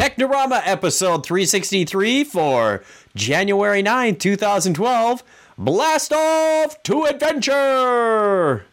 Technorama episode 363 for January 9th, 2012. Blast off to adventure!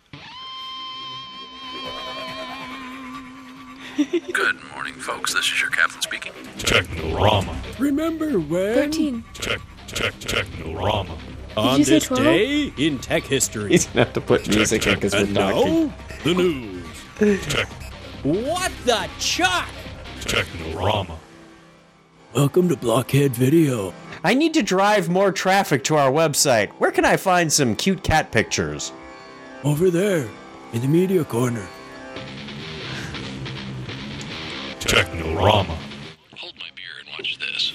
Good morning, folks. This is your captain speaking. Technorama. Remember when? 13. Technorama. On you say this 12? day in tech history. He's gonna have to put music in because we're And talking. now, the news. What the chuck? Technorama. Welcome to Blockhead Video. I need to drive more traffic to our website. Where can I find some cute cat pictures? Over there, in the media corner. Technorama. Hold my beer and watch this.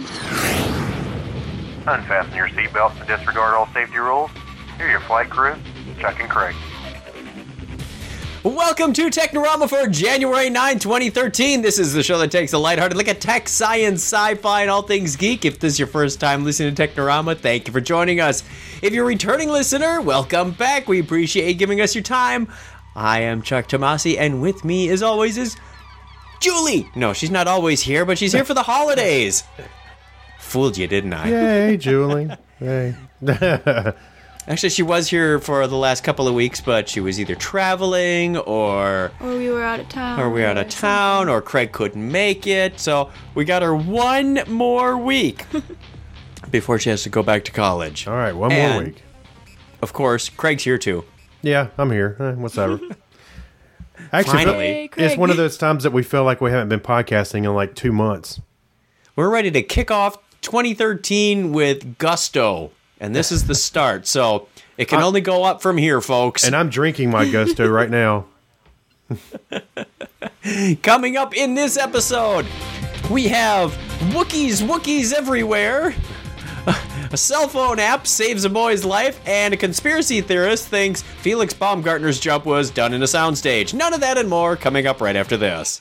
Unfasten your seatbelts and disregard all safety rules. Here are your flight crew, Chuck and Craig. Welcome to Technorama for January 9, 2013. This is the show that takes a lighthearted look at tech, science, sci-fi, and all things geek. If this is your first time listening to Technorama, thank you for joining us. If you're a returning listener, welcome back. We appreciate you giving us your time. I am Chuck Tomasi, and with me, as always, is Julie. No, she's not always here, but she's here for the holidays. Fooled you, didn't I? Yay, Julie. Hey. Actually, she was here for the last couple of weeks, but she was either traveling or we were out of town. or Craig couldn't make it. So we got her one more week before she has to go back to college. All right, one more And, week. Of course, Craig's here too. Yeah, I'm here. Whatever. Actually, Finally. Hey, it's Craig. one of those times that we feel like we haven't been podcasting in like 2 months. We're ready to kick off 2013 with gusto, and this is the start. So it can only go up from here, folks. And I'm drinking my gusto right now. Coming up in this episode, we have Wookiees everywhere, a cell phone app saves a boy's life, and a conspiracy theorist thinks Felix Baumgartner's jump was done in a soundstage. None of that and more coming up right after this.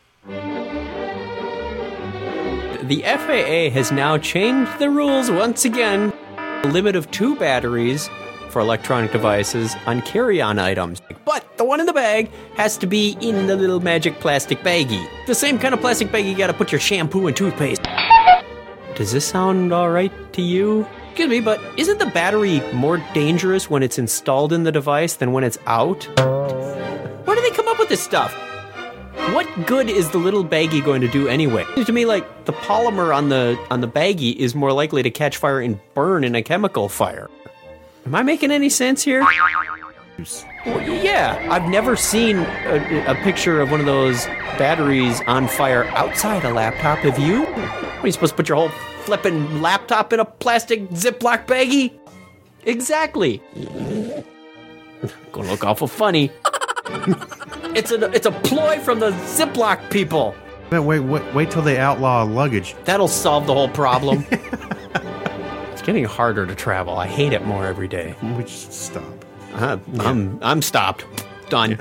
The FAA has now changed the rules once again. A limit of 2 batteries for electronic devices on carry-on items. But the one in the bag has to be in the little magic plastic baggie. The same kind of plastic baggie you gotta put your shampoo and toothpaste. Does this sound alright to you? Excuse me, but isn't the battery more dangerous when it's installed in the device than when it's out? Where do they come up with this stuff? What good is the little baggie going to do anyway? To me, like, the polymer on the baggie is more likely to catch fire and burn in a chemical fire. Am I making any sense here? Well, yeah, I've never seen a picture of one of those batteries on fire outside a laptop. Have you? What, are you supposed to put your whole flippin' laptop in a plastic Ziploc baggie? Exactly. Gonna look awful funny. It's a ploy from the Ziploc people. Man, wait till they outlaw luggage. That'll solve the whole problem. It's getting harder to travel. I hate it more every day. We just stop. I'm stopped. Done.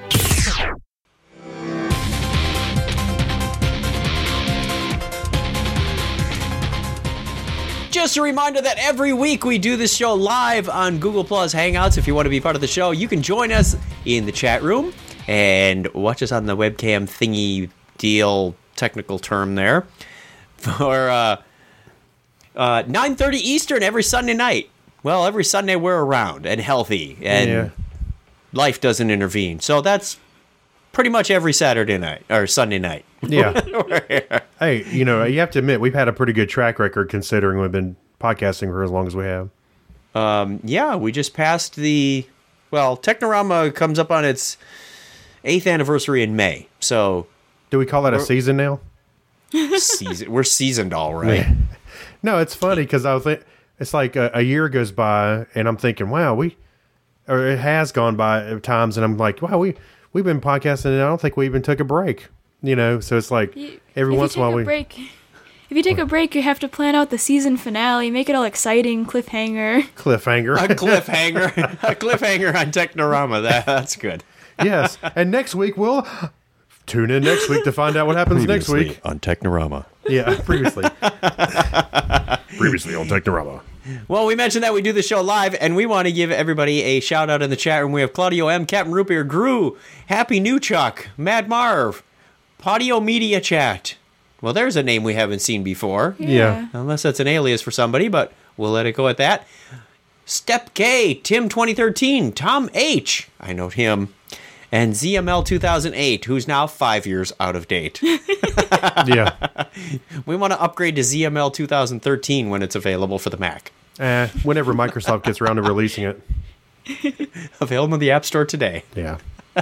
Just a reminder that every week we do this show live on Google Plus Hangouts. If you want to be part of the show, you can join us in the chat room and watch us on the webcam thingy deal, technical term there, for 9:30 Eastern every Sunday night. Well, every Sunday we're around and healthy, and life doesn't intervene. So that's pretty much every Saturday night or Sunday night. Yeah. We're here. Hey, you have to admit, we've had a pretty good track record considering we've been podcasting for as long as we have. Yeah, we just passed Technorama comes up on its 8th anniversary in May. So Do we call that a season now? we're seasoned all right. No, it's funny because it's like a year goes by and I'm thinking, wow, it has gone by at times, and I'm like, wow, we've been podcasting and I don't think we even took a break. So it's like every once in a while If you take a break, you have to plan out the season finale, make it all exciting, cliffhanger. A cliffhanger on Technorama. That's good. Yes, and next week we'll tune in next week to find out what happens next week on Technorama. Yeah, previously on Technorama. Well, we mentioned that we do the show live, and we want to give everybody a shout out in the chat room. We have Claudio M, Captain Root Beer, Gru, Happy New Chuck, Mad Marv, Podio Media Chat, Well, there's a name we haven't seen before. Yeah. Unless that's an alias for somebody, but we'll let it go at that. Step K, Tim 2013, Tom H, I note him, and ZML 2008, who's now 5 years out of date. Yeah. We want to upgrade to ZML 2013 when it's available for the Mac. Whenever Microsoft gets around to releasing it. Available in the App Store today. Yeah.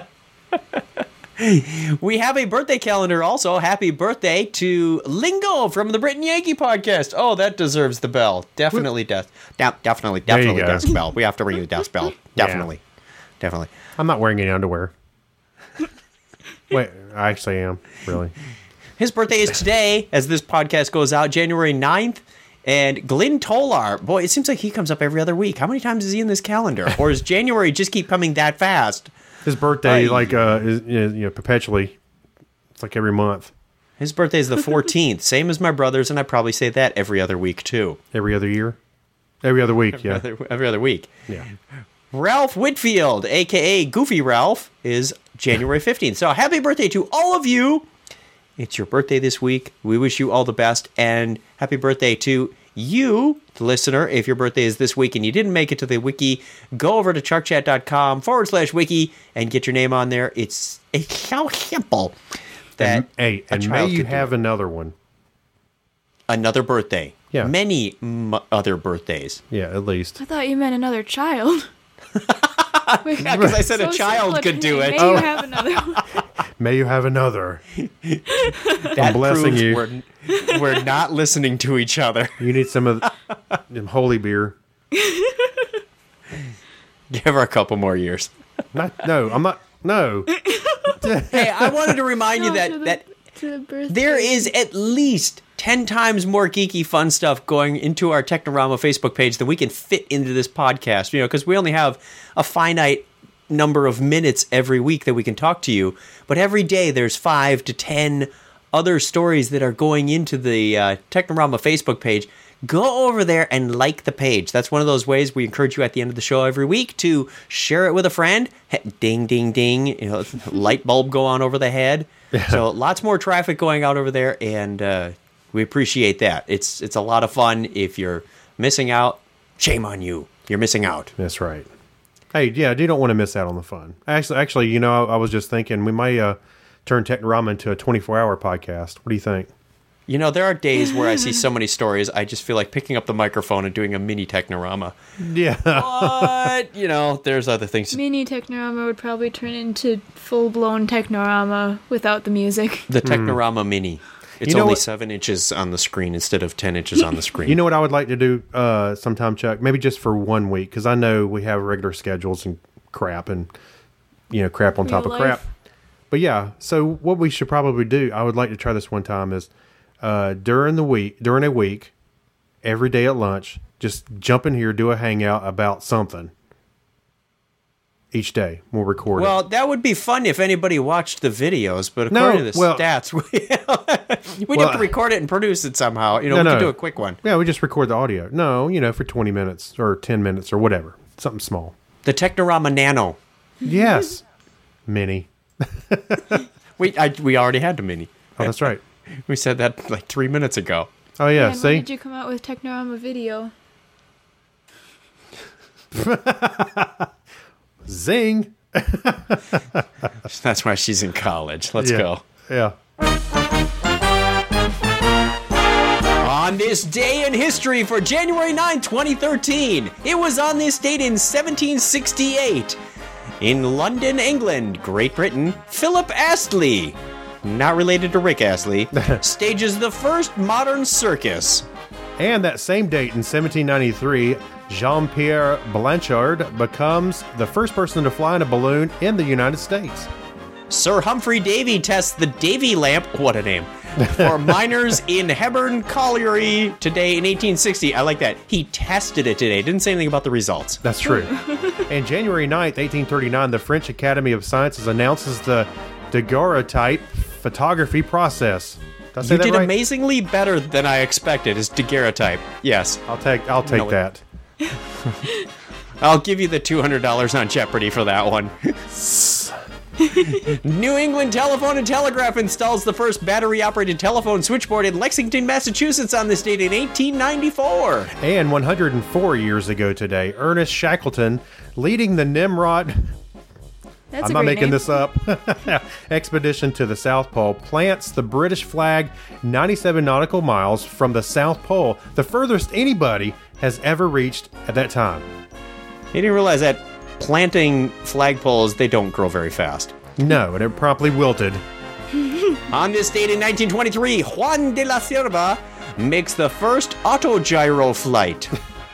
We have a birthday calendar also. Happy birthday to Lingo from the Britain Yankee podcast. Oh, that deserves the bell. Definitely definitely There you go. desk bell. We have to ring the desk bell. Definitely. I'm not wearing any underwear. Wait, I actually am, really. His birthday is today, as this podcast goes out, January 9th. And Glenn Tolar, boy, it seems like he comes up every other week. How many times is he in this calendar? Or does January just keep coming that fast? His birthday, is perpetually. It's like every month. His birthday is the 14th, same as my brother's, and I probably say that every other week, too. Every other year? Every other week, yeah. Every other week. Yeah. Ralph Whitfield, a.k.a. Goofy Ralph, is January 15th. So happy birthday to all of you. It's your birthday this week. We wish you all the best, and happy birthday to you, the listener. If your birthday is this week and you didn't make it to the wiki, go over to chuckchat.com/wiki and get your name on there. It's so simple. That and may you have another one. Another birthday. Yeah. Many other birthdays. Yeah, at least. I thought you meant another child. Yeah, because I said a child could do it. May you have another one. May you have another. That I'm blessing proves you. We're not listening to each other. You need some of them holy beer. Give her a couple more years. I'm not. No. Hey, I wanted to remind you that there is at least 10 times more geeky fun stuff going into our Technorama Facebook page than we can fit into this podcast, because we only have a finite number of minutes every week that we can talk to you. But every day there's 5 to 10 other stories that are going into the Technorama Facebook page. Go over there and like the page. That's one of those ways we encourage you at the end of the show every week to share it with a friend. Ding, ding, ding. Light bulb go on over the head. So lots more traffic going out over there, and we appreciate that. It's a lot of fun. If you're missing out, shame on you. You're missing out. That's right. Hey, yeah, you don't want to miss out on the fun. Actually, I was just thinking we might turn Technorama into a 24-hour podcast. What do you think? There are days where I see so many stories, I just feel like picking up the microphone and doing a mini Technorama. Yeah. But, there's other things. Mini Technorama would probably turn into full-blown Technorama without the music. The Technorama Mini. It's only 7 inches on the screen instead of 10 inches on the screen. You know what I would like to do sometime, Chuck? Maybe just for 1 week, because I know we have regular schedules and crap and, crap on top of crap. But yeah, so what we should probably do, I would like to try this one time, is during a week, every day at lunch, just jump in here, do a hangout about something. Each day, we'll record it. Well, that would be fun if anybody watched the videos, but according to the stats, we'd have to record it and produce it somehow. We could do a quick one. Yeah, we just record the audio. No, for 20 minutes or 10 minutes or whatever. Something small. The Technorama Nano. Yes. Mini. We already had the Mini. Oh, that's right. We said that like 3 minutes ago. Oh, yeah, And see? when did you come out with Technorama Video? Zing. That's why she's in college. Let's go. Yeah. On this day in history for January 9, 2013, it was on this date in 1768. In London, England, Great Britain, Philip Astley, not related to Rick Astley, stages the first modern circus. And that same date in 1793, Jean-Pierre Blanchard becomes the first person to fly in a balloon in the United States. Sir Humphrey Davy tests the Davy lamp, what a name, for miners in Hebburn Colliery today in 1860. I like that. He tested it today. Didn't say anything about the results. That's true. And January 9th, 1839, the French Academy of Sciences announces the daguerreotype photography process. Did I say You that did right? amazingly better than I expected. Is daguerreotype? Yes. I'll take that. I'll give you the $200 on Jeopardy for that one. New England Telephone and Telegraph installs the first battery-operated telephone switchboard in Lexington, Massachusetts on this date in 1894. And 104 years ago today, Ernest Shackleton, leading the Nimrod... That's I'm a not great making name. this up. Expedition to the South Pole plants the British flag 97 nautical miles from the South Pole, the furthest anybody has ever reached at that time. You didn't realize that planting flagpoles, they don't grow very fast. No, and it promptly wilted. On this date in 1923, Juan de la Cierva makes the first autogyro flight.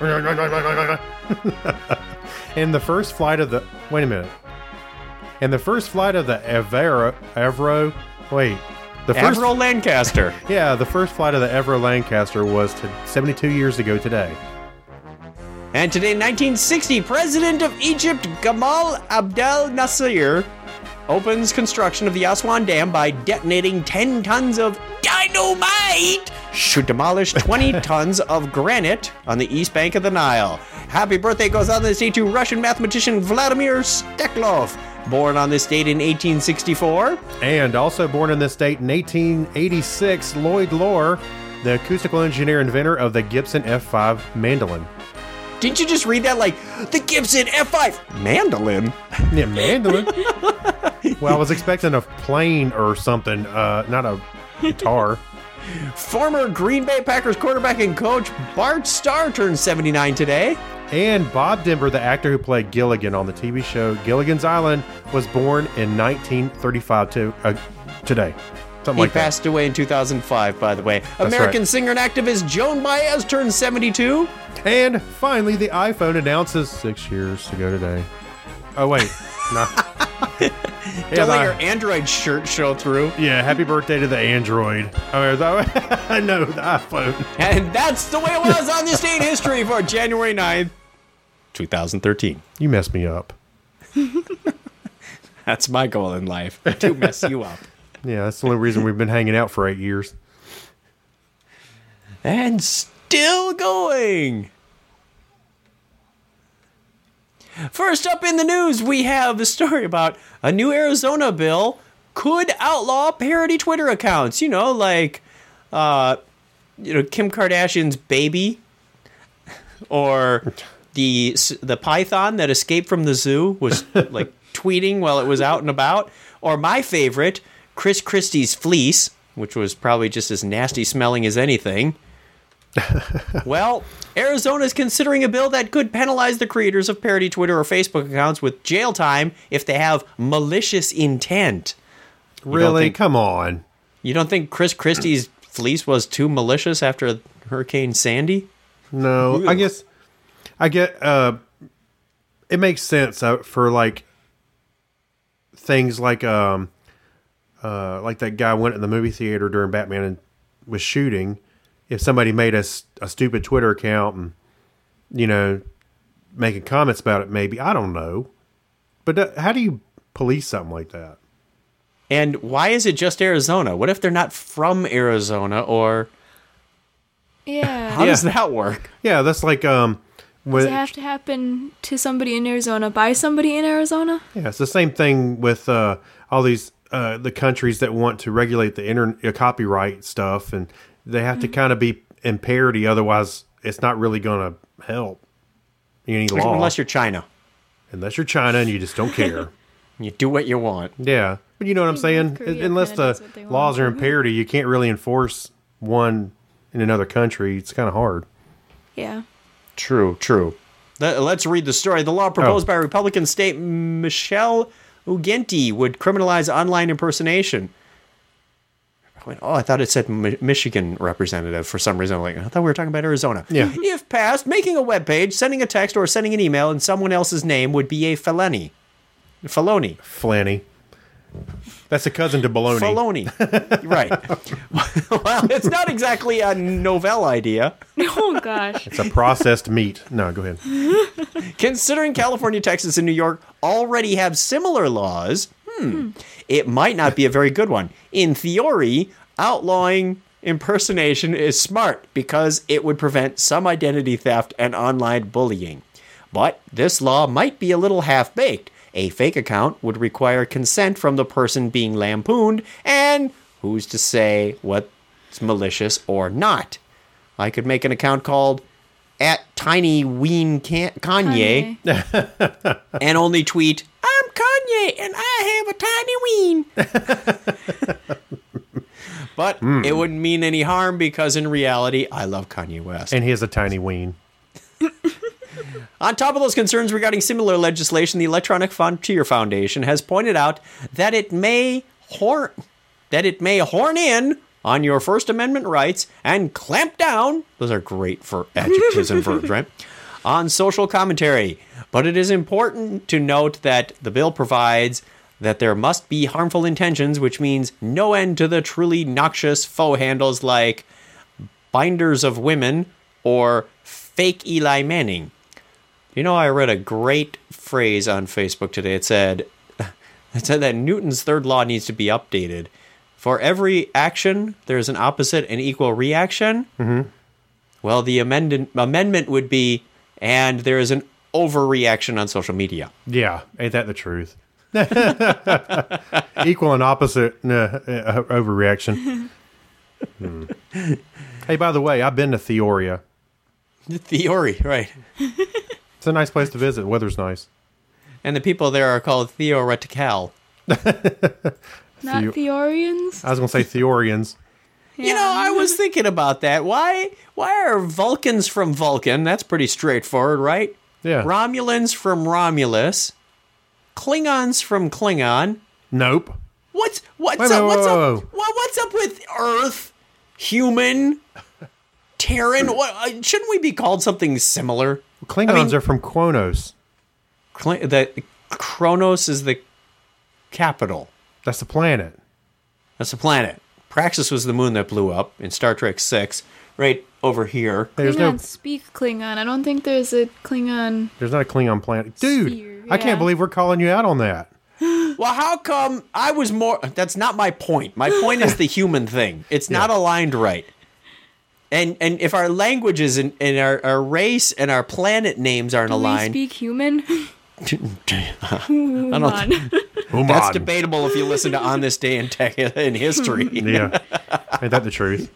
In the first flight of the... Wait a minute. In the first flight of the Avro... Wait. The first... Avro Lancaster. Yeah, the first flight of the Avro Lancaster was 72 years ago today. And today, in 1960, President of Egypt Gamal Abdel Nasser opens construction of the Aswan Dam by detonating 10 tons of dynamite should demolish 20 tons of granite on the east bank of the Nile. Happy birthday goes on this day to Russian mathematician Vladimir Steklov, born on this date in 1864. And also born in this date in 1886, Lloyd Loar, the acoustical engineer inventor of the Gibson F5 mandolin. Didn't you just read that like, the Gibson F5 mandolin? Yeah, mandolin. Well, I was expecting a plane or something, not a guitar. Former Green Bay Packers quarterback and coach Bart Starr turns 79 today. And Bob Denver, the actor who played Gilligan on the TV show Gilligan's Island, was born in 1935 today. Something He like that. passed away in 2005, by the way. American right. singer and activist Joan Baez turns 72. And finally, the iPhone announces 6 years ago today. Oh, wait. No. Don't let your Android shirt show through. Yeah, happy birthday to the Android. Oh, no, the iPhone. And that's the way it was on this day in history for January 9th, 2013. You messed me up. That's my goal in life, to mess you up. Yeah, that's the only reason we've been hanging out for 8 years. And still going. First up in the news, we have a story about a new Arizona bill could outlaw parody Twitter accounts. You know, like, Kim Kardashian's baby, or the python that escaped from the zoo was like tweeting while it was out and about, or my favorite, Chris Christie's fleece, which was probably just as nasty smelling as anything. Well, Arizona is considering a bill that could penalize the creators of parody Twitter or Facebook accounts with jail time if they have malicious intent. Really? Come on. You don't think Chris Christie's fleece was too malicious after Hurricane Sandy? No, I get it makes sense for like things like that guy went in the movie theater during Batman and was shooting. If somebody made a stupid Twitter account and, making comments about it, maybe, I don't know. But how do you police something like that? And why is it just Arizona? What if they're not from Arizona, or Yeah. how does that work? Yeah, that's like, Does it have to happen to somebody in Arizona by somebody in Arizona? yeah, it's the same thing with all these the countries that want to regulate the copyright stuff, and they have to kind of be in parity, otherwise it's not really going to help any law. Unless you're China. Unless you're China and you just don't care. You do what you want. Yeah, but you know what I'm saying? Korea Unless kinda the does what they laws want. are in parity, you can't really enforce one in another country. It's kind of hard. Yeah. True. Let's read the story. The law proposed by Republican state Michelle Ugenti would criminalize online impersonation. I thought it said Michigan representative for some reason. I thought we were talking about Arizona. Yeah. If passed, making a web page, sending a text, or sending an email in someone else's name would be a felony. Flanny. That's a cousin to baloney. Felony. Right. Well, it's not exactly a novel idea. Oh, gosh. It's a processed meat. No, go ahead. Considering California, Texas, and New York already have similar laws, it might not be a very good one. In theory, outlawing impersonation is smart because it would prevent some identity theft and online bullying. But this law might be a little half-baked, A fake account would require consent from the person being lampooned, and who's to say what's malicious or not? I could make an account called @TinyWeenKanye and only tweet, "I'm Kanye and I have a tiny ween." But it wouldn't mean any harm because in reality, I love Kanye West. And he has a tiny ween. On top of those concerns regarding similar legislation, the Electronic Frontier Foundation has pointed out that it may horn in on your First Amendment rights and clamp down, those are great for adjectives and verbs, right, on social commentary. But it is important to note that the bill provides that there must be harmful intentions, which means no end to the truly noxious faux handles like binders of women or fake Eli Manning. You know, I read a great phrase on Facebook today. It said that Newton's third law needs to be updated. For every action, there's an opposite and equal reaction. Mm-hmm. Well, the amendment would be, and there is an overreaction on social media. Yeah, ain't that the truth? Equal and opposite overreaction. Hey, by the way, I've been to Theoria. Theory, right. It's a nice place to visit. The weather's nice. And the people there are called theoretical. Not Theorians? I was going to say Theorians. Yeah. You know, I was thinking about that. Why are Vulcans from Vulcan? That's pretty straightforward, right? Yeah. Romulans from Romulus. Klingons from Klingon. Nope. What's Wait, up? whoa, What's whoa, up? What's up with Earth, human, Terran? What, shouldn't we be called something similar? Klingons are from Kronos. The Kronos is the capital. That's the planet. That's the planet. Praxis was the moon that blew up in Star Trek 6, right over here. There's Klingons speak Klingon. I don't think there's a Klingon. There's not a Klingon planet. Dude, Sphere, I can't yeah. believe we're calling you out on that. Well, how come I was more... That's not my point. My point is the human thing. It's not aligned right. And if our languages and our race and our planet names aren't Do we aligned... speak human? I don't That's debatable if you listen to On This Day in Tech in History. Yeah. Ain't that the truth?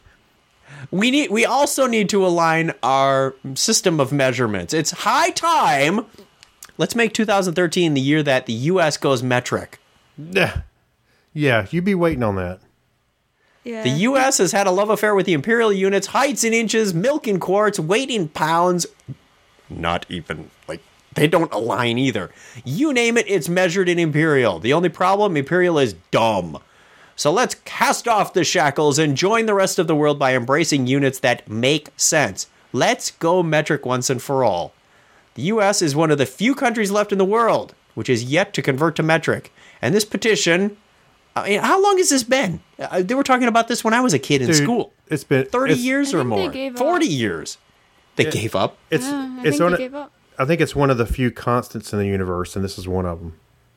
We also need to align our system of measurements. It's high time. Let's make 2013 the year that the U.S. goes metric. Yeah, you be waiting on that. Yeah. The U.S. has had a love affair with the imperial units, heights in inches, milk in quarts, weight in pounds. Not even, they don't align either. You name it, it's measured in imperial. The only problem, imperial is dumb. So let's cast off the shackles and join the rest of the world by embracing units that make sense. Let's go metric once and for all. The U.S. is one of the few countries left in the world which is yet to convert to metric. And this petition, I mean, how long has this been? They were talking about this when I was a kid in school. It's been 30 years I or think more. they gave 40 up. years. They gave up. I think they gave up. I think it's one of the few constants in the universe, and this is one of them.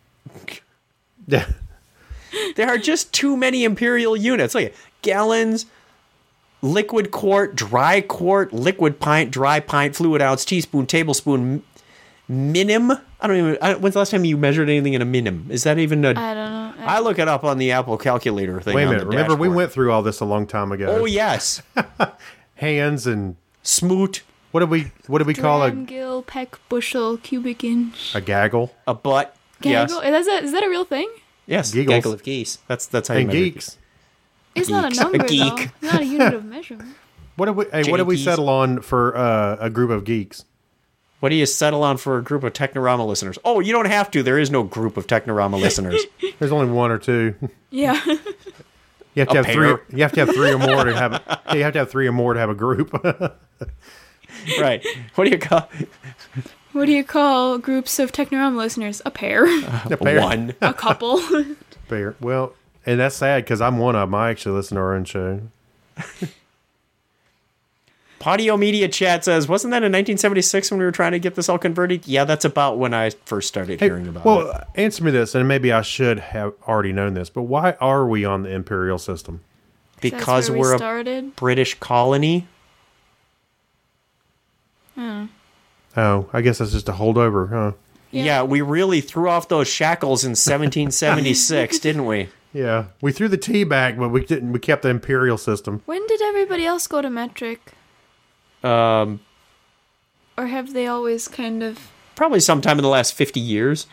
Yeah. There are just too many imperial units. Look at gallons, liquid quart, dry quart, liquid pint, dry pint, fluid ounce, teaspoon, tablespoon, minim. When's the last time you measured anything in a minim? Is that even a... I don't know. I look it up on the Apple calculator thing. Wait a on minute. the Remember, we dashboard. went through all this a long time ago. Oh, yes. Hands and... Smoot. What do we call Dram, gill, peck, bushel, cubic inch. a gaggle? A butt. Gaggle? Yes. Is that a real thing? Yes. Giggles. Gaggle of geese. That's how you And measure geeks. It's not a Geeks. number, A geek. though. It's not a unit of measurement. What did we Jankies. settle on for a group of geeks? What do you settle on for a group of Technorama listeners? Oh, you don't have to. There is no group of Technorama listeners. There's only one or two. Yeah. You have to A have three. pair. You have to have three or more to have. You have to have three or more to have a group. Right. What do you call What do you call groups of Technorama listeners? A pair. A pair. one? A couple. Pair. Well, and that's sad because I'm one of them. I actually listen to our own show. Patio Media Chat says, wasn't that in 1976 when we were trying to get this all converted? Yeah, that's about when I first started hearing about it. Well, answer me this, and maybe I should have already known this, but why are we on the imperial system? Because That's where we're we a started. British colony. Oh, I guess that's just a holdover, huh? Yeah, we really threw off those shackles in 1776, didn't we? Yeah, we threw the T back, but we didn't. We kept the imperial system. When did everybody else go to metric? Um, Or have they always kind of... probably sometime in the last 50 years.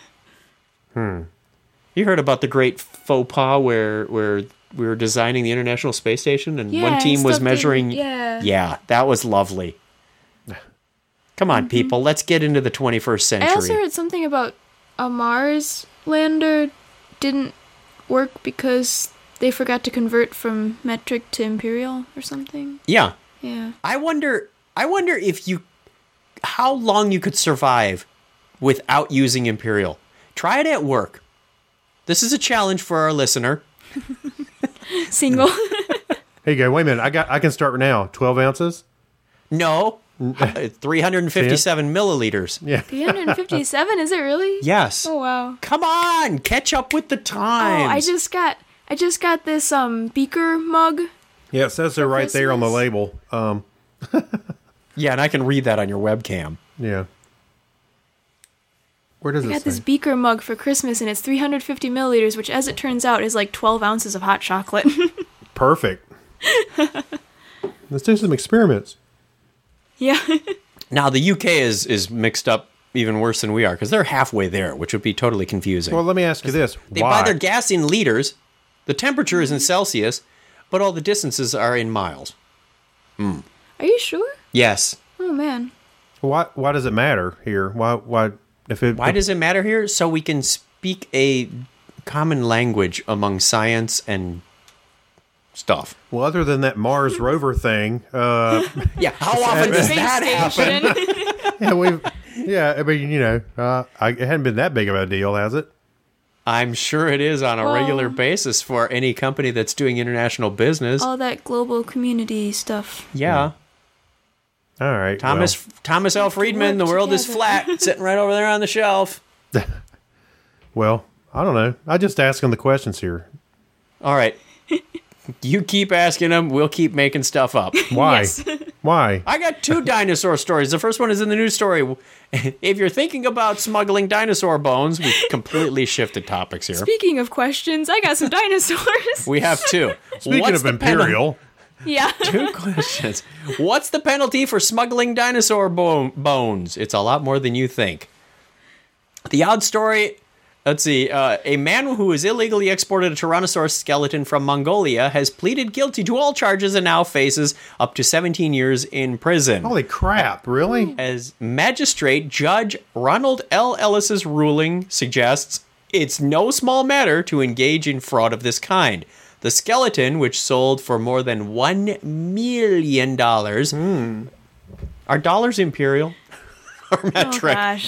You heard about the great faux pas where we were designing the International Space Station and one team was measuring... Yeah, that was lovely. Come on, people, let's get into the 21st century. I also heard something about a Mars lander didn't work because they forgot to convert from metric to imperial or something. Yeah. Yeah. I wonder if how long you could survive without using imperial. Try it at work. This is a challenge for our listener. Single. Here you go. Wait a minute. I can start now. 12 ounces? No. 357 milliliters. Yeah. 357, is it really? Yes. Oh wow. Come on, catch up with the times. Oh, I just got this beaker mug. Yeah, it says so right there on the Christmas. label. Yeah, and I can read that on your webcam. Yeah. Where does I it got say? this beaker mug for Christmas and it's 350 milliliters, which as it turns out is like 12 ounces of hot chocolate. Perfect. Let's do some experiments. Yeah. Now, the UK is mixed up even worse than we are, because they're halfway there, which would be totally confusing. Well, let me ask you this. They Why? buy their gas in liters, the temperature is in Celsius, but all the distances are in miles. Are you sure? Yes. Oh man. Why does it matter here? Why does it matter here? So we can speak a common language among science and stuff. Well, other than that Mars rover thing, Yeah, how often does Space that happen? station. I mean, it hadn't been that big of a deal, has it? I'm sure it is on a Well- regular basis for any company that's doing international business. All that global community stuff. Yeah. All right. Thomas L. Friedman, The World is together. Flat, sitting right over there on the shelf. Well, I don't know. I just asking the questions here. All right. You keep asking them, we'll keep making stuff up. Why? Yes. Why? I got 2 dinosaur stories. The first one is in the news story. If you're thinking about smuggling dinosaur bones, we completely shifted topics here. Speaking of questions, I got some dinosaurs. We have 2. Speaking What's of the imperial, Yeah. 2 questions. What's the penalty for smuggling dinosaur bones? It's a lot more than you think. The odd story, let's see. A man who has illegally exported a Tyrannosaurus skeleton from Mongolia has pleaded guilty to all charges and now faces up to 17 years in prison. holy crap! Really? As Magistrate Judge Ronald L. Ellis's ruling suggests, it's no small matter to engage in fraud of this kind. The skeleton, which sold for more than $1 million, are dollars imperial or Oh metric, gosh.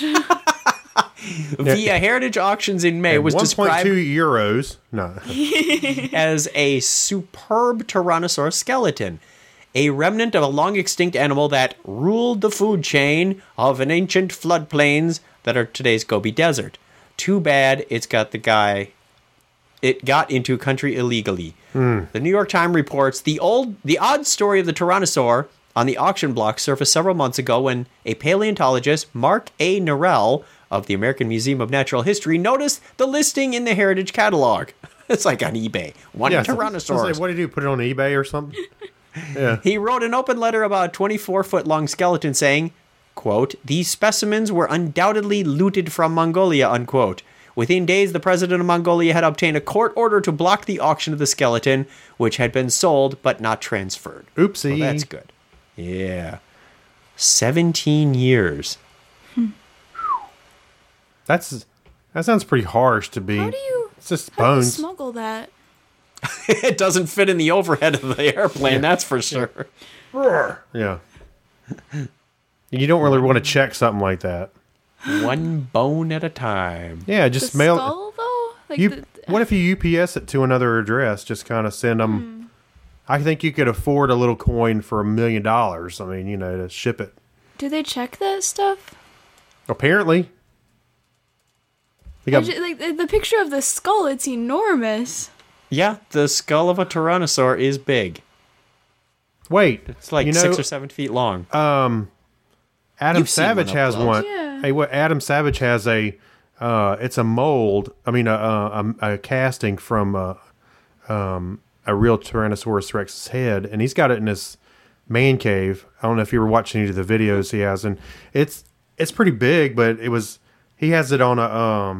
via Heritage Auctions in May, was 1.2 described euros. No. as a superb Tyrannosaurus skeleton, a remnant of a long extinct animal that ruled the food chain of an ancient floodplains that are today's Gobi Desert. Too bad it got into country illegally. The New York Times reports the odd story of the Tyrannosaur on the auction block surfaced several months ago when a paleontologist, Mark A. Norell of the American Museum of Natural History, noticed the listing in the Heritage Catalog. It's like on eBay. One Yeah, so- so Tyrannosaurus. say, what did you do? Put it on eBay or something? Yeah. He wrote an open letter about a 24-foot-long skeleton saying, quote, "These specimens were undoubtedly looted from Mongolia," unquote. Within days, the president of Mongolia had obtained a court order to block the auction of the skeleton, which had been sold but not transferred. Oopsie. Well, that's good. Yeah. 17 years. That sounds pretty harsh to be. How do you It's just how do you bones. smuggle that? It doesn't fit in the overhead of the airplane, that's for sure. Yeah. You don't really want to check something like that. One bone at a time. Yeah, The just mail. skull though? Like What if you UPS it to another address? Just kind of send them. I think you could afford a little coin for $1 million. I mean, to ship it. do they check that stuff? Apparently, they got, Like the picture of the skull, it's enormous. Yeah, the skull of a Tyrannosaur is big. wait. It's like 6 or 7 feet long. Adam You've seen Savage one up has close. one. Yeah. Hey, what Adam Savage has it's a mold. I mean, a casting from a real Tyrannosaurus Rex's head, and he's got it in his man cave. I don't know if you were watching any of the videos he has, and it's pretty big, but he has it on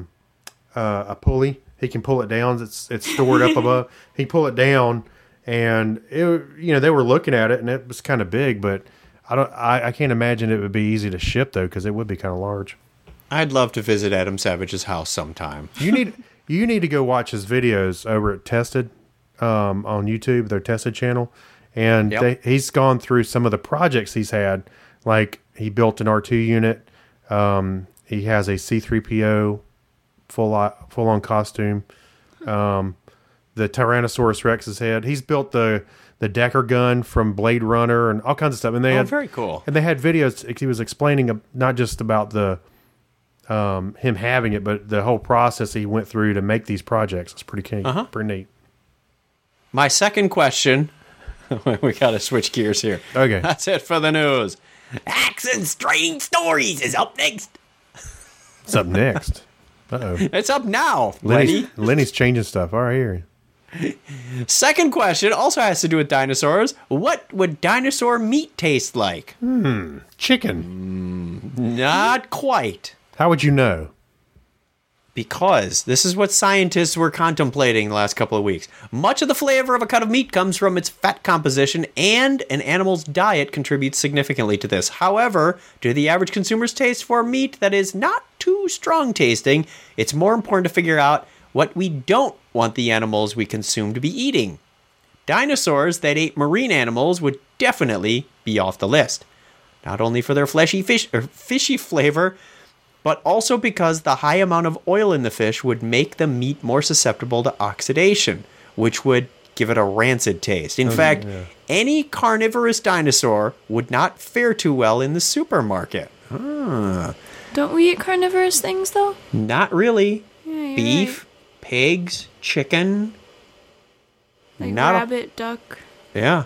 a pulley. He can pull it down. It's stored up above. He pull it down, and they were looking at it, and it was kind of big, but I can't imagine it would be easy to ship though, because it would be kind of large. I'd love to visit Adam Savage's house sometime. You need to go watch his videos over at Tested on YouTube, their Tested channel, and he's gone through some of the projects he's had. Like he built an R2 unit. He has a C-3PO full on costume. The Tyrannosaurus Rex's head. He's built the Decker gun from Blade Runner and all kinds of stuff. And they had very cool. And they had videos. He was explaining not just about the him having it, but the whole process he went through to make these projects. It's pretty key. Pretty neat. My second question. We got to switch gears here. Okay. That's it for the news. Acts and Strange Stories is up next. What's up next? Uh-oh. It's up now, Lenny. Lenny's changing stuff. All right, here. Second question also has to do with dinosaurs. What would dinosaur meat taste like? Chicken. Not quite. How would you know? Because this is what scientists were contemplating the last couple of weeks. Much of the flavor of a cut of meat comes from its fat composition, and an animal's diet contributes significantly to this. However, to the average consumer's taste for meat that is not too strong tasting, it's more important to figure out what we don't want the animals we consume to be eating. Dinosaurs that ate marine animals would definitely be off the list. Not only for their fishy flavor, but also because the high amount of oil in the fish would make the meat more susceptible to oxidation, which would give it a rancid taste. In fact, any carnivorous dinosaur would not fare too well in the supermarket. Don't we eat carnivorous things, though? Not really. Yeah, Beef, pigs, chicken. like not rabbit, duck. Yeah.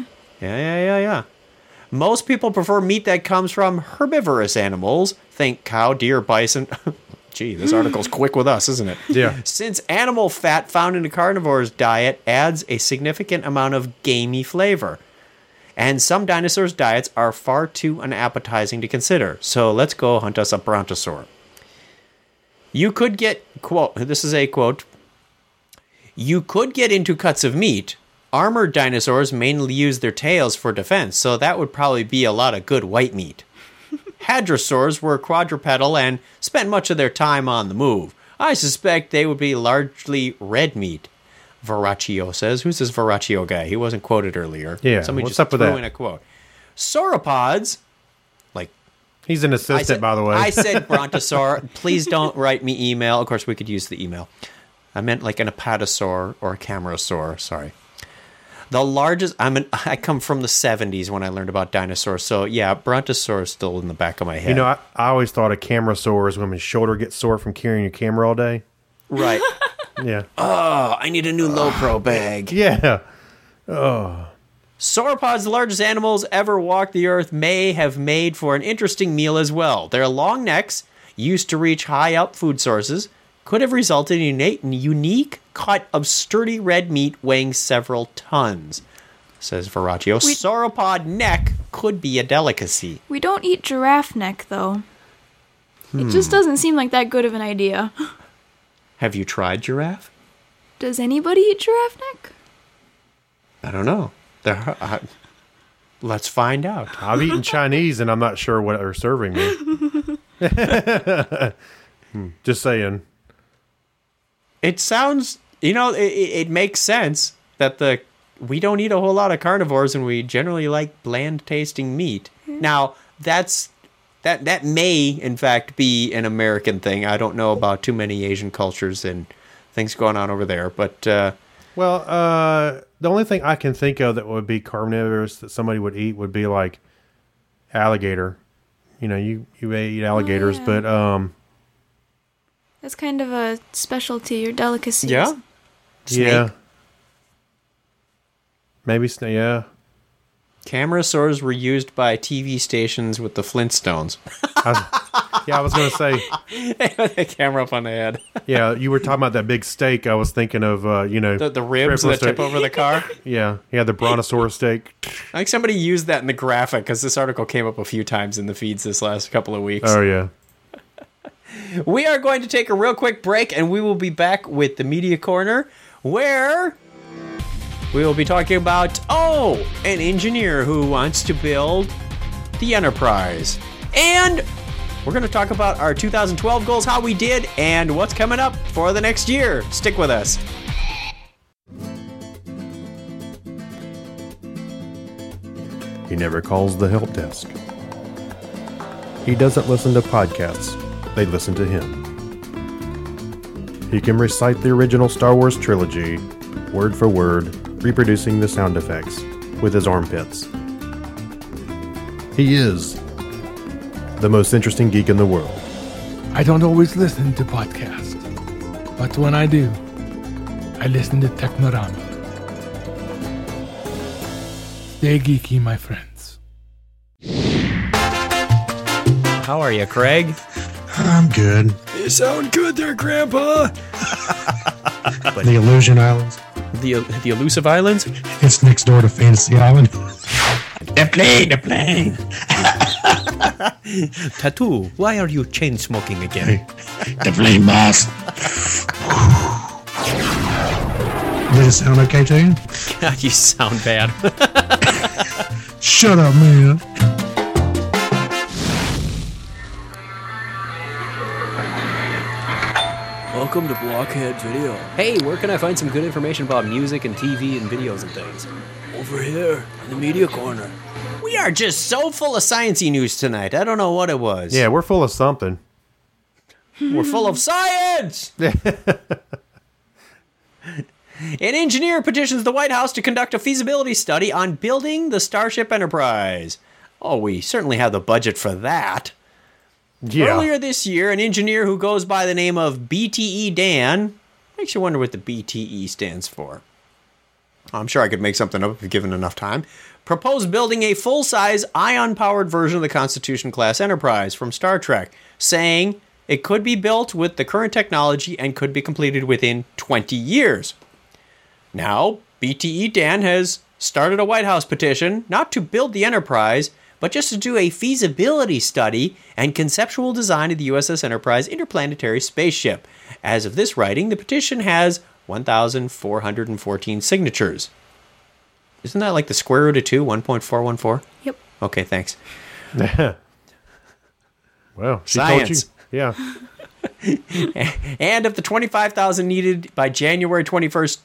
Yeah. Most people prefer meat that comes from herbivorous animals. Think cow, deer, bison. Gee, this article's quick with us, isn't it? Yeah. Since animal fat found in a carnivore's diet adds a significant amount of gamey flavor. And some dinosaurs' diets are far too unappetizing to consider. So let's go hunt us a brontosaur. You could get, quote, this is a quote, you could get into cuts of meat. Armored dinosaurs mainly use their tails for defense, so that would probably be a lot of good white meat. Hadrosaurs were quadrupedal and spent much of their time on the move. I suspect they would be largely red meat. Verraccio says. Who's this Verraccio guy? He wasn't quoted earlier. Yeah, Somebody what's just up with threw that? in a quote. Sauropods, like He's an assistant, by the way. I said brontosaur. Please don't write me email. Of course, we could use the email. I meant like an apatosaur or a camarasaur. Sorry. The largest, I come from the 70s when I learned about dinosaurs. So, yeah, brontosaur is still in the back of my head. You know, I always thought a camera sore is when my shoulder gets sore from carrying your camera all day. Right. Yeah. Oh, I need a new low pro bag. Yeah. Sauropods, the largest animals ever walk the earth, may have made for an interesting meal as well. Their long necks, used to reach high up food sources, could have resulted in a unique cut of sturdy red meat weighing several tons, says Verraccio. Sauropod neck could be a delicacy. We don't eat giraffe neck, though. It just doesn't seem like that good of an idea. Have you tried giraffe? Does anybody eat giraffe neck? I don't know. Let's find out. I've eaten Chinese, and I'm not sure what they're serving me. Just saying. It sounds, it makes sense that we don't eat a whole lot of carnivores, and we generally like bland tasting meat. Now, that may in fact be an American thing. I don't know about too many Asian cultures and things going on over there, but the only thing I can think of that would be carnivorous that somebody would eat would be like alligator. You may eat alligators, but That's kind of a specialty or delicacy. yeah. yeah, maybe yeah. Camarasaurs were used by TV stations with the Flintstones. Yeah, I was going to say, the camera up on the head. yeah, you were talking about that big steak. I was thinking of, The ribs that tip over the car. Yeah, the brontosaurus steak. I think somebody used that in the graphic because this article came up a few times in the feeds this last couple of weeks. Oh, yeah. We are going to take a real quick break, and we will be back with the Media Corner, where we will be talking about, an engineer who wants to build the Enterprise. And we're going to talk about our 2012 goals, how we did, and what's coming up for the next year. Stick with us. He never calls the help desk. He doesn't listen to podcasts. They listen to him. He can recite the original Star Wars trilogy, word for word, reproducing the sound effects with his armpits. He is the most interesting geek in the world. I don't always listen to podcasts, but when I do, I listen to Technorama. Stay geeky, my friends. How are you, Craig? I'm good. You sound good there, Grandpa. The Illusion Islands. The Elusive Islands? It's next door to Fantasy Island. The plane. Tattoo, why are you chain smoking again? The plane, boss. Did it sound okay to you? God, you sound bad. Shut up, man. Welcome to Blockhead Video. Hey, where can I find some good information about music and TV and videos and things? Over here in the Media Corner. We are just so full of sciencey news tonight. I don't know what it was. Yeah, we're full of something. We're full of science! An engineer petitions the White House to conduct a feasibility study on building the Starship Enterprise. Oh, we certainly have the budget for that. Yeah. Earlier this year, an engineer who goes by the name of BTE Dan, makes you wonder what the BTE stands for. I'm sure I could make something up if given enough time, proposed building a full-size ion-powered version of the Constitution-class Enterprise from Star Trek, saying it could be built with the current technology and could be completed within 20 years. Now, BTE Dan has started a White House petition not to build the Enterprise, but just to do a feasibility study and conceptual design of the USS Enterprise interplanetary spaceship. As of this writing, the petition has 1,414 signatures. Isn't that like the square root of 2, 1.414? Yep. Okay, thanks. Well, she Science. told you. Yeah. And of the 25,000 needed by January 21st,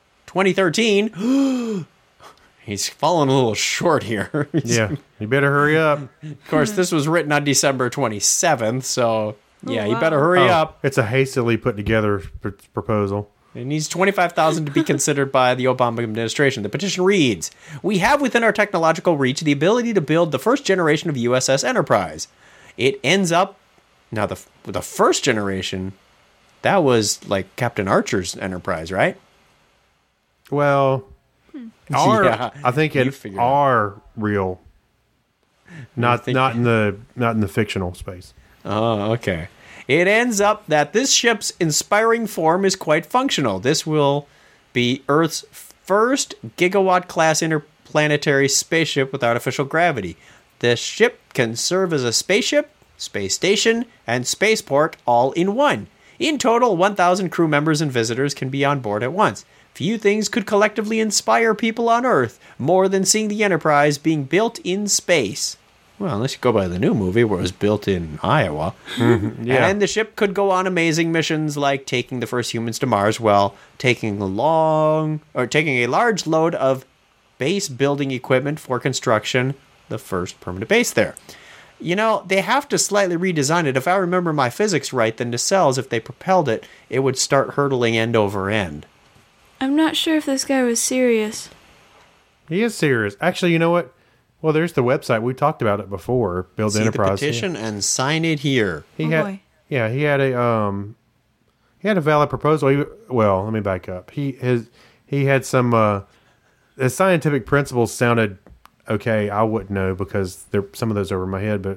2013, he's falling a little short here. Yeah. You better hurry up. Of course, this was written on December 27th, so yeah, you wow. better hurry up. It's a hastily put together proposal. It needs 25,000 to be considered by the Obama administration. The petition reads, "We have within our technological reach the ability to build the first generation of USS Enterprise. It ends up..." Now, the first generation, that was like Captain Archer's Enterprise, right? Well, Yeah, I think you it figure it are real. Not think- not in the fictional space. Oh, okay. It ends up that this ship's inspiring form is quite functional. This will be Earth's first gigawatt-class interplanetary spaceship with artificial gravity. This ship can serve as a spaceship, space station, and spaceport all in one. In total, 1,000 crew members and visitors can be on board at once. Few things could collectively inspire people on Earth more than seeing the Enterprise being built in space. Well, unless you go by the new movie where it was built in Iowa. Yeah. And the ship could go on amazing missions like taking the first humans to Mars while taking a large load of base building equipment for construction, the first permanent base there. You know, they have to slightly redesign it. If I remember my physics right, the nacelles, if they propelled it, it would start hurtling end over end. I'm not sure if this guy was serious. He is serious. Actually, you know what? Well, there's the website. We talked about it before. Build See Enterprise. the petition and sign it here. He Oh, had, boy. yeah, he had a valid proposal. Well, let me back up. He had some the scientific principles sounded okay. I wouldn't know because some of those over my head, but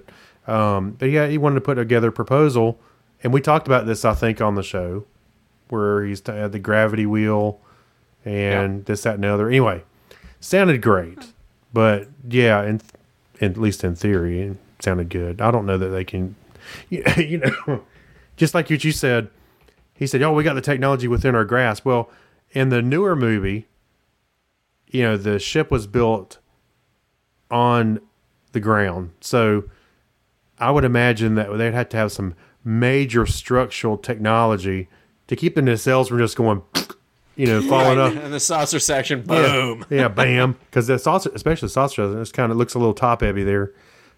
But yeah, he wanted to put together a proposal, and we talked about this, I think, on the show, where he's had the gravity wheel and this, that, and the other. Anyway, sounded great, but yeah, at least in theory, it sounded good. I don't know that they can, you know, just like what you said. He said, "Oh, we got the technology within our grasp." Well, in the newer movie, you know, the ship was built on the ground, so I would imagine that they'd have to have some major structural technology to keep the nacelles from just going, you know, falling up. And the saucer section, boom. Yeah, bam. Because the saucer, especially the saucer, it kind of looks a little top heavy there.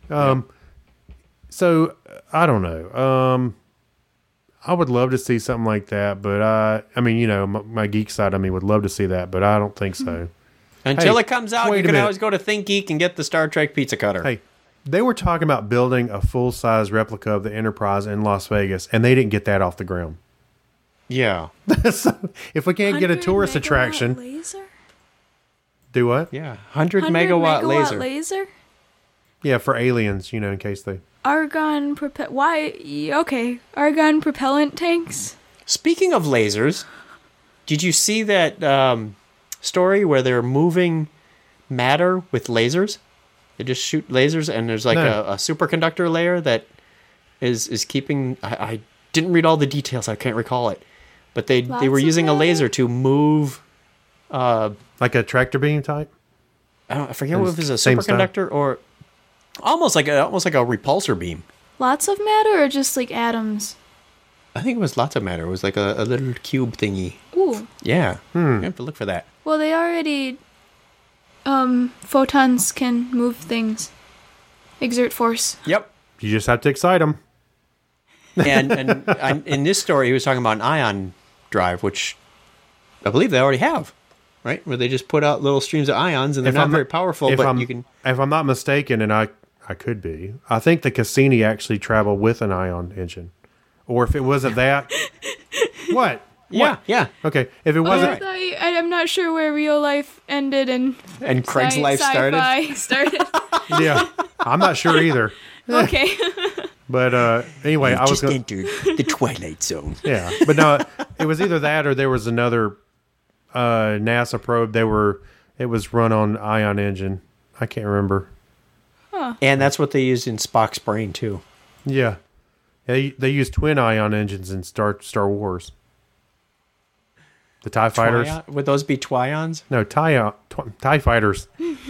So I don't know. I would love to see something like that, but I mean, you know, my geek side of me would love to see that, but I don't think so. Until Hey, it comes out, wait you a can minute. always go to Think Geek and get the Star Trek pizza cutter. Hey, they were talking about building a full-size replica of the Enterprise in Las Vegas, and they didn't get that off the ground. Yeah. So if we can't get a 100 tourist megawatt attraction, laser? do what? Yeah. 100 megawatt laser. laser? Yeah, for aliens, you know, in case they... Argon Argon propellant tanks? Speaking of lasers, did you see that story where they're moving matter with lasers? They just shoot lasers, and there's like No. a superconductor layer that is keeping... I didn't read all the details. I can't recall it. But they Lots were of using a matter? laser to move... Like a tractor beam type? I forget what if it's a Same style. superconductor or... Almost like a repulsor beam. Lots of matter or just like atoms? I think it was lots of matter. It was like a little cube thingy. Ooh. Yeah. You have to look for that. Well, they already... photons can move things. Exert force. Yep. You just have to excite them. And in this story, he was talking about an ion drive, which I believe they already have, right? Where they just put out little streams of ions, and they're not very powerful, but you can... If I'm not mistaken, and I could be, I think the Cassini actually travel with an ion engine. Or if it wasn't that... What? Yeah, What? yeah. Okay, if it wasn't... I'm not sure where real life ended and Craig's life started. sci-fi started. Yeah, I'm not sure either. Okay. But anyway, I was going entered the Twilight Zone. Yeah, but no, it was either that or there was another NASA probe. It was run on ion engine. I can't remember. And that's what they used in Spock's brain, too. Yeah, they use twin ion engines in Star Wars. The TIE fighters. Would those be twions? No, TIE fighters.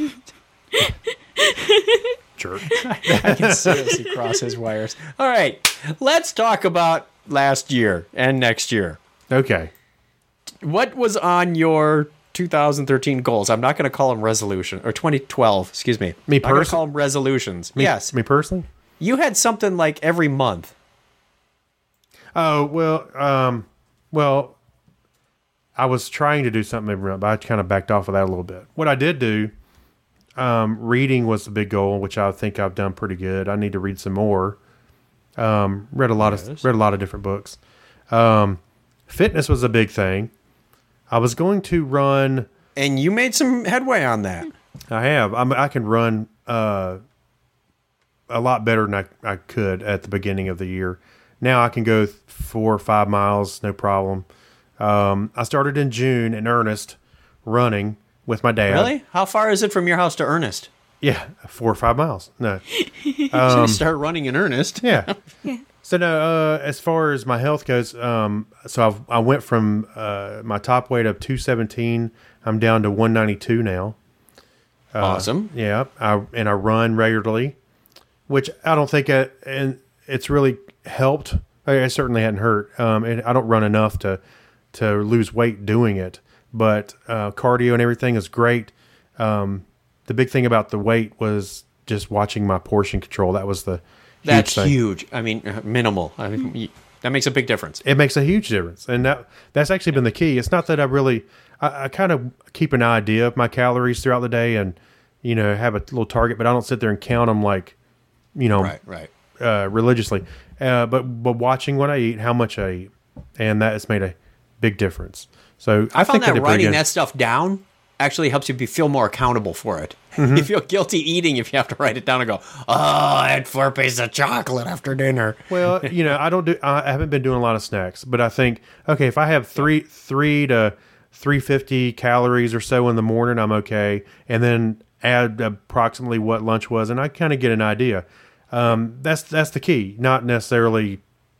Jerk. I can seriously cross his wires. All right, let's talk about last year and next year. Okay. What was on your 2013 goals? I'm not going to call them resolution, or 2012, excuse me. Me I'm going to personally? call them resolutions. Yes. Me personally? You had something like every month. Oh, well, I was trying to do something every month, but I kind of backed off of that a little bit. What I did do, reading was the big goal, which I think I've done pretty good. I need to read some more. Read a lot of different books. Fitness was a big thing. I was going to run, And you made some headway on that. I have. I can run a lot better than I could at the beginning of the year. Now I can go 4 or 5 miles, no problem. I started in June in earnest running with my dad. Really? How far is it from your house to Ernest? Yeah, 4 or 5 miles. No. So start running in earnest. Yeah. So no, as far as my health goes, so I went from my top weight of 217. I'm down to 192 now. Awesome. Yeah, I run regularly, which I don't think and it's really helped. It certainly hadn't hurt. I don't run enough to lose weight doing it, but cardio and everything is great. The big thing about the weight was just watching my portion control. That was the That's thing. huge. I mean, minimal. I mean, that makes a big difference. It makes a huge difference, and that's actually been the key. It's not that I kind of keep an idea of my calories throughout the day, and have a little target, but I don't sit there and count them like, Right. religiously. But watching what I eat, how much I eat, and that has made a big difference. So I found think that did pretty writing good. that stuff down actually helps you feel more accountable for it. You feel guilty eating if you have to write it down and go, oh, I had 4 pieces of chocolate after dinner. Well, I haven't been doing a lot of snacks, but I think, okay, if I have three to 350 calories or so in the morning, I'm okay. And then add approximately what lunch was, and I kind of get an idea. That's the key, not necessarily,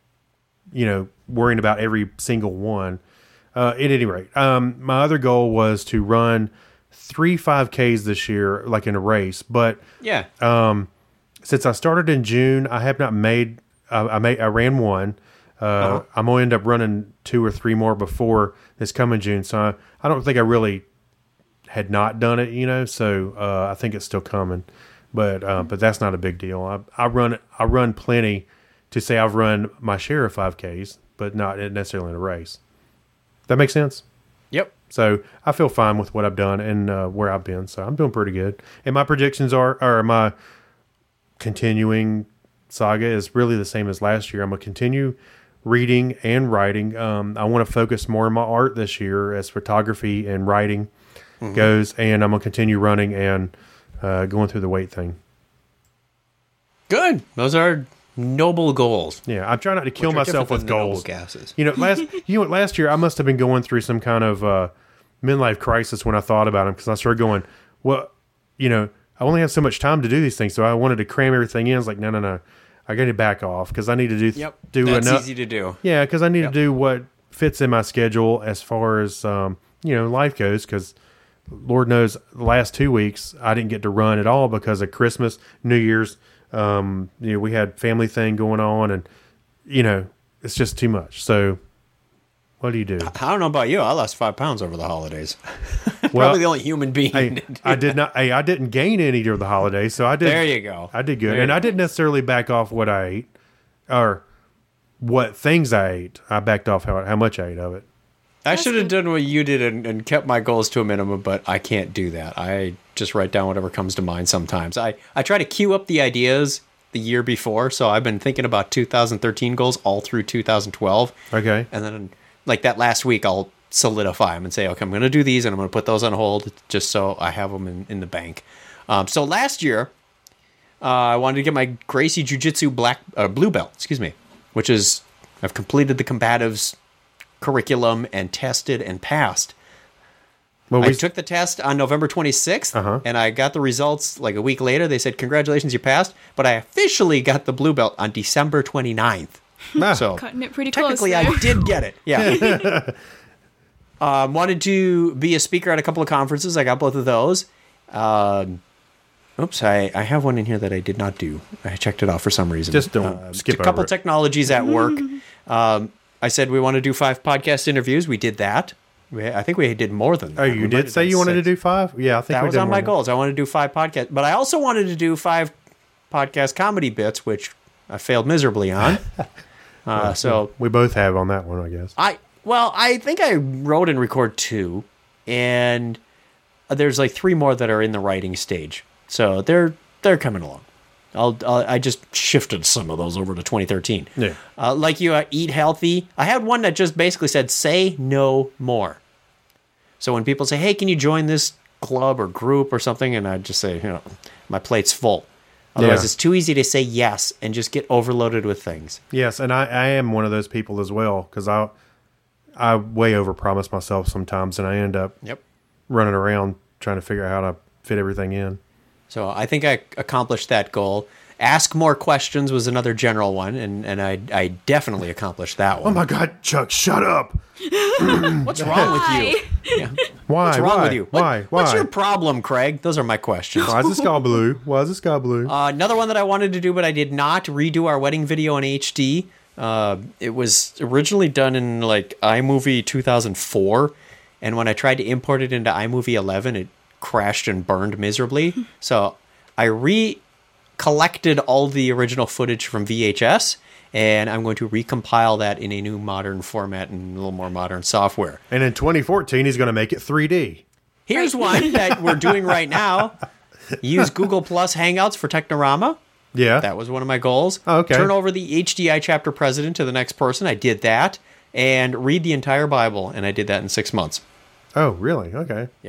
worrying about every single one. At any rate, my other goal was to run 3 5Ks this year, like in a race. But yeah, since I started in June, I have not made. I ran one. I'm going to end up running 2 or 3 more before this coming June. So I don't think I really had not done it, So I think it's still coming. But that's not a big deal. I run plenty to say I've run my share of 5Ks, but not necessarily in a race. That makes sense? Yep. So I feel fine with what I've done and where I've been. So I'm doing pretty good. And my predictions are my continuing saga is really the same as last year. I'm going to continue reading and writing. I want to focus more on my art this year as photography and writing goes. And I'm going to continue running and going through the weight thing. Good. Those are noble goals. Yeah, I'm trying not to kill myself with goals. Gases. Last year I must have been going through some kind of midlife crisis when I thought about them, because I started going, well, I only have so much time to do these things, so I wanted to cram everything in. It's like, no, I got to back off because I need to do that's enough. Easy to do. Yeah, because I need to do what fits in my schedule as far as life goes. Because Lord knows, the last 2 weeks I didn't get to run at all because of Christmas, New Year's. We had family thing going on, and it's just too much. So what do you do? I don't know about you. I lost 5 pounds over the holidays. Well, Probably the only human being. I didn't gain any during the holidays, so I did. There you go. I did good, and I didn't necessarily back off what I ate or what things I ate. I backed off how much I ate of it. I should have done what you did and kept my goals to a minimum, but I can't do that. I just write down whatever comes to mind sometimes. I try to queue up the ideas the year before, so I've been thinking about 2013 goals all through 2012. Okay. And then, like that last week, I'll solidify them and say, okay, I'm going to do these, and I'm going to put those on hold just so I have them in the bank. So last year, I wanted to get my Gracie Jiu-Jitsu blue belt, which is, I've completed the combatives curriculum and tested and passed. Well, I took the test on November 26th, and I got the results like a week later. They said, congratulations, you passed. But I officially got the blue belt on December 29th. So cutting it pretty technically close there. I did get it. Yeah. Wanted to be a speaker at a couple of conferences. I got both of those. Oops, I have one in here that I did not do. I checked it off for some reason. Just don't skip over a couple it. Technologies at work. I said we want to do 5 podcast interviews. We did that. I think we did more than that. Oh, you did say you wanted to do 5? Yeah, I think that we was did on my more. goals. I wanted to do 5 podcasts, but I also wanted to do 5 podcast comedy bits, which I failed miserably on. So we both have on that one, I guess. I think I wrote and recorded 2, and there's like 3 more that are in the writing stage. So they're coming along. I just shifted some of those over to 2013. Yeah. Like you, eat healthy. I had one that just basically said, say no more. So when people say, hey, can you join this club or group or something? And I just say, my plate's full. Otherwise, it's too easy to say yes and just get overloaded with things. Yes, and I am one of those people as well, because I way overpromise myself sometimes, and I end up running around trying to figure out how to fit everything in. So I think I accomplished that goal. Ask more questions was another general one, and I definitely accomplished that one. Oh my God, Chuck, shut up! What's wrong with you? Yeah. Why? What's wrong with you? Why? What's your problem, Craig? Those are my questions. Why is the sky blue? Why is the sky blue? Another one that I wanted to do, but I did not, redo our wedding video in HD. It was originally done in like iMovie 2004, and when I tried to import it into iMovie 11, it crashed and burned miserably. So I collected all the original footage from VHS, and I'm going to recompile that in a new modern format and a little more modern software. And in 2014, he's going to make it 3D. Here's one that we're doing right now. Use Google Plus Hangouts for Technorama. Yeah. That was one of my goals. Oh, okay. Turn over the HDI chapter president to the next person. I did that. And read the entire Bible, and I did that in 6 months. Oh, really? Okay. Yep.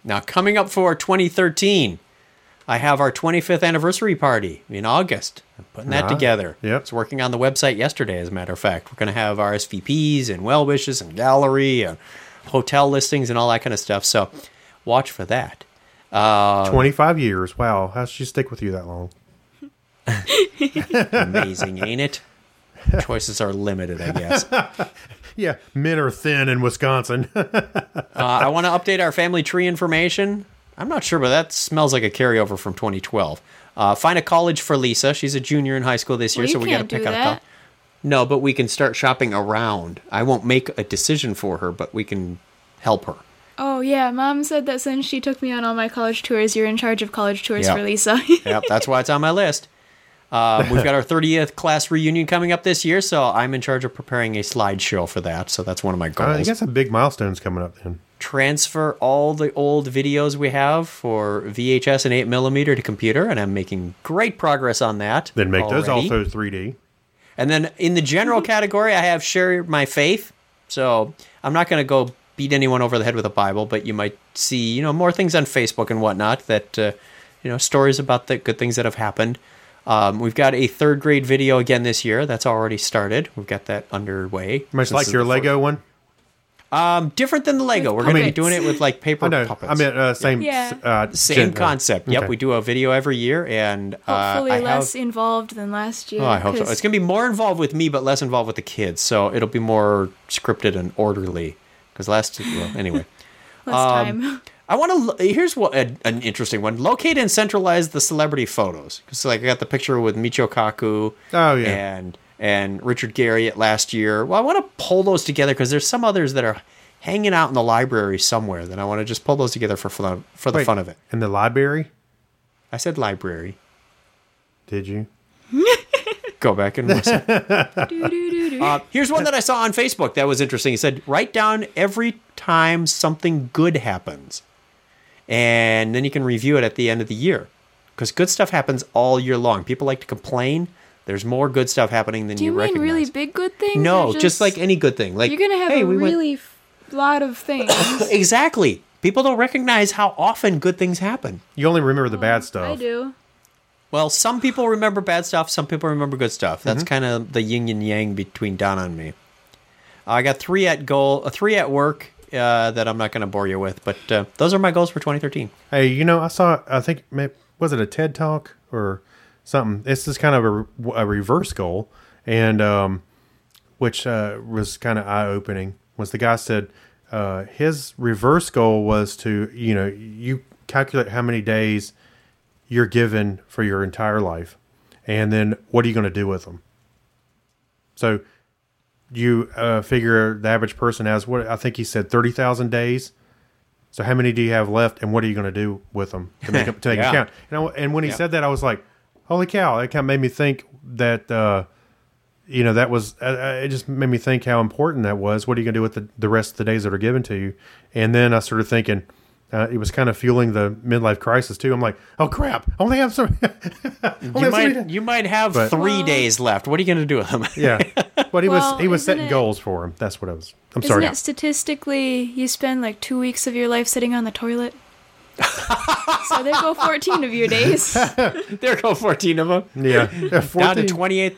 Now, coming up for 2013, I have our 25th anniversary party in August. I'm putting that together. Yep. It's working on the website yesterday, as a matter of fact. We're going to have RSVPs and well wishes and gallery and hotel listings and all that kind of stuff. So watch for that. 25 years. Wow. How'd she stick with you that long? Amazing, ain't it? Choices are limited, I guess. Yeah, men are thin in Wisconsin. I want to update our family tree information. I'm not sure, but that smells like a carryover from 2012. Find a college for Lisa. She's a junior in high school this year, Well, you so we got to can't do pick out a that. college. No, but we can start shopping around. I won't make a decision for her, but we can help her. Oh, yeah. Mom said that since she took me on all my college tours, you're in charge of college tours Yep. for Lisa. Yep, that's why it's on my list. We've got our 30th class reunion coming up this year, so I'm in charge of preparing a slideshow for that. So that's one of my You goals. got some big milestones coming up then. Transfer all the old videos we have for VHS and 8mm to computer, and I'm making great progress on that. Then make those already. also 3D. And then in the general category, I have share my faith. So I'm not going to go beat anyone over the head with a Bible, but you might see, more things on Facebook and whatnot that, stories about the good things that have happened. We've got a 3rd grade video again this year. That's already started. We've got that underway. Much This like is your the Lego one. different than the Lego. With We're going to be puppets. doing it with like paper I know. puppets. I meant same Yeah. Same concept. Yep, okay. we do a video every year, and Hopefully I less have. involved than last year. Oh, I hope so. 'cause It's going to be more involved with me, but less involved with the kids. So it'll be more scripted and orderly. Because anyway. less time. I want to. Here's an interesting one. Locate and centralize the celebrity photos. Because I got the picture with Michio Kaku. Oh, yeah. And Richard Garriott last year. Well, I want to pull those together because there's some others that are hanging out in the library somewhere. That I want to just pull those together for the Wait, fun of it. In the library? I said library. Did you? Go back and listen. Do-do-do-do. Here's one that I saw on Facebook that was interesting. He said, write down every time something good happens. And then you can review it at the end of the year. Because good stuff happens all year long. People like to complain. There's more good stuff happening than Do you mean recognize. really big good things? No, or just like any good thing. Like, You're going to have hey, a we went- really lot of things. Exactly. People don't recognize how often good things happen. You only remember the bad stuff. I do. Well, some people remember bad stuff. Some people remember good stuff. That's Mm-hmm. kind of the yin and yang between Donna and me. I got 3 at work that I'm not going to bore you with. But those are my goals for 2013. Hey, I think, was it a TED Talk or something? This is kind of a reverse goal, and which was kind of eye-opening, was the guy said his reverse goal was to, you calculate how many days you're given for your entire life, and then what are you going to do with them? So you figure the average person has, what I think he said, 30,000 days. So how many do you have left, and what are you going to do with them to make them Yeah. count? And when he said that, I was like, holy cow! That kind of made me think that that was it. Just made me think how important that was. What are you going to do with the rest of the days that are given to you? And then I started thinking. It was kind of fueling the midlife crisis too. I'm like, oh crap! I only have some. You might have But- 3 days left. What are you going to do with them? Yeah, but he Well, was isn't setting it- goals for him. That's what I was. I'm Isn't sorry. it statistically you spend like 2 weeks of your life sitting on the toilet? So there go 14 of your days. There go 14 of them. Yeah, Down to 14.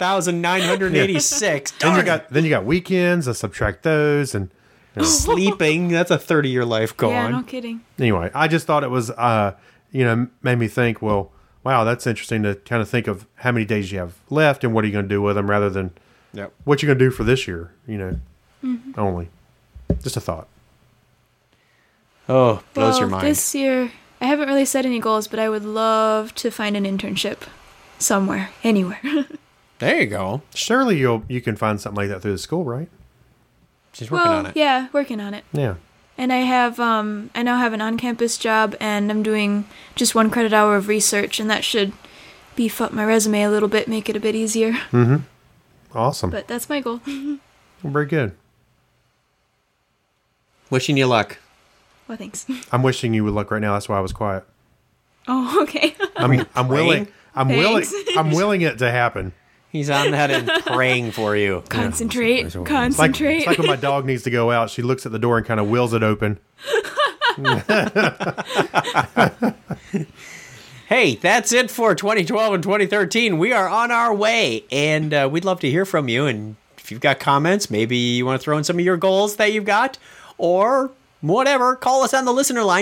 28,986. Then you got weekends. I subtract those, and Sleeping. That's a 30-year life gone. Yeah, no kidding. anyway, I just thought it was made me think. Well, wow, that's interesting to kind of think of how many days you have left and what are you going to do with them, rather than Yep. what you're going to do for this year. Mm-hmm. Only just a thought. Oh, blows Well, your mind. this year, I haven't really set any goals, but I would love to find an internship somewhere, anywhere. There you go. Surely you can find something like that through the school, right? She's working on it. Yeah, working on it. Yeah. And I now have an on-campus job, and I'm doing just 1 credit hour of research, and that should beef up my resume a little bit, make it a bit easier. Awesome. But that's my goal. Very good. Wishing you luck. Well, thanks. I'm wishing you would luck right now. That's why I was quiet. Oh, okay. I'm willing. Thanks. I'm willing it to happen. He's on that and praying for you. Concentrate. It's like Concentrate. when my dog needs to go out. She looks at the door and kind of wills it open. Hey, that's it for 2012 and 2013. We are on our way, and we'd love to hear from you. And if you've got comments, maybe you want to throw in some of your goals that you've got, or whatever, call us on the listener line,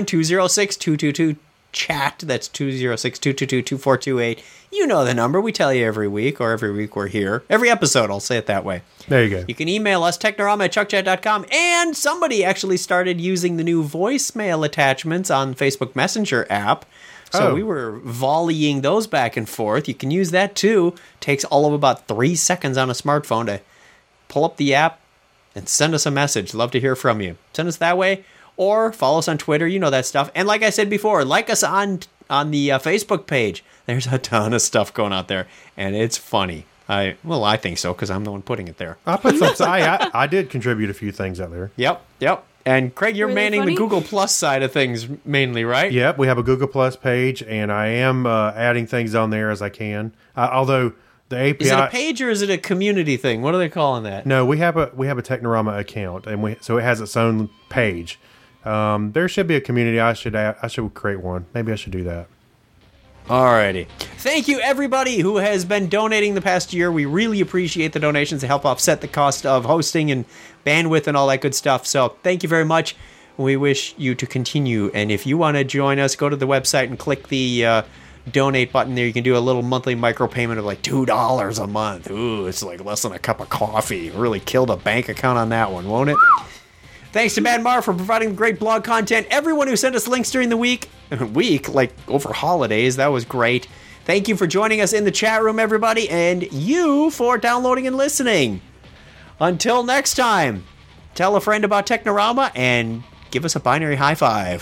206-222-CHAT. That's 206-222-2428. You know the number. We tell you every week, or every week we're here. Every episode, I'll say it that way. There you go. You can email us, technorama@chuckchat.com, and somebody actually started using the new voicemail attachments on Facebook Messenger app. So we were volleying those back and forth. You can use that too. Takes all of about 3 seconds on a smartphone to pull up the app and send us a message. Love to hear from you. Send us that way, or follow us on Twitter. You know that stuff. And like I said before, like us on the Facebook page. There's a ton of stuff going out there, and it's funny. I think so, because I'm the one putting it there. I put some. I did contribute a few things out there. Yep. And Craig, you're Were they manning funny? the Google Plus side of things mainly, right? Yep, we have a Google Plus page, and I am adding things on there as I can. Although the API, Is it a page or is it a community thing? What are they calling that? no, we have a Technorama account, and so it has its own page. There should be a community. I should create one. Maybe I should do that. Alrighty. Thank you, everybody who has been donating the past year. We really appreciate the donations to help offset the cost of hosting and bandwidth and all that good stuff. So thank you very much. We wish you to continue. And if you want to join us, go to the website and click the donate button there. You can do a little monthly micropayment of like $2 a month. Ooh, it's like less than a cup of coffee. Really killed a bank account on that one, won't it? Thanks to Bad Mar for providing great blog content. Everyone who sent us links during the week, like over holidays, that was great. Thank you for joining us in the chat room, everybody, and you for downloading and listening. Until next time, tell a friend about Technorama and give us a binary high five.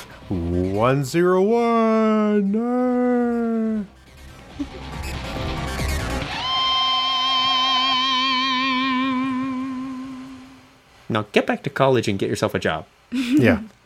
101. Now get back to college and get yourself a job. Yeah.